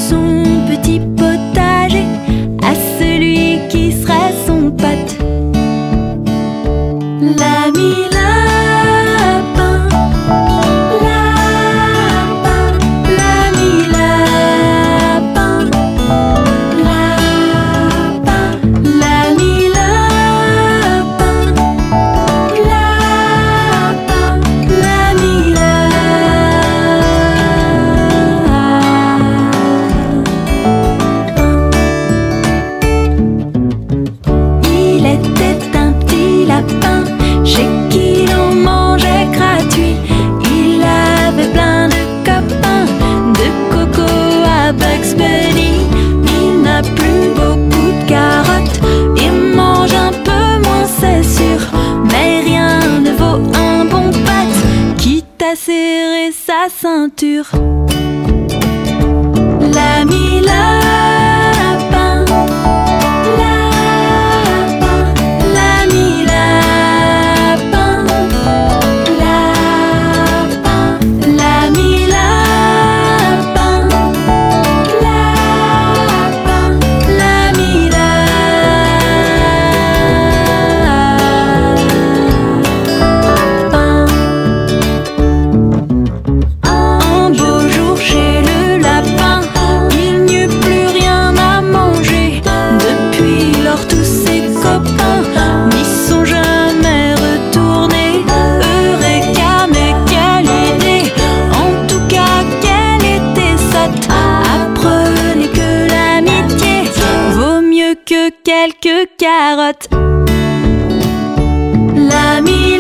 son petit potager à celui qui sera son pote. L'ami lapin, lapin, l'ami lapin, lapin, l'ami lapin, lapin, l'ami lapin. Il était un petit lapin chez qui l'on mangeait gratuit. Il avait plein de copains, de Coco à Bugs Bunny. Il n'a plus beaucoup de carottes, il mange un peu moins, c'est sûr, mais rien ne vaut un bon pote, quitte à serrer sa ceinture. L'ami lapin, lapin, l'ami lapin, lapin, l'ami lapin, lapin, l'ami lapin. Un beau jour chez le lapin, il n'y eut plus rien à manger. Depuis lors tous ses copains n'y sont jamais retournés. Eureka, mais quelle idée! En tout cas, qu'elle était sotte. Apprenez que l'amitié vaut mieux que quelques carottes. L'ami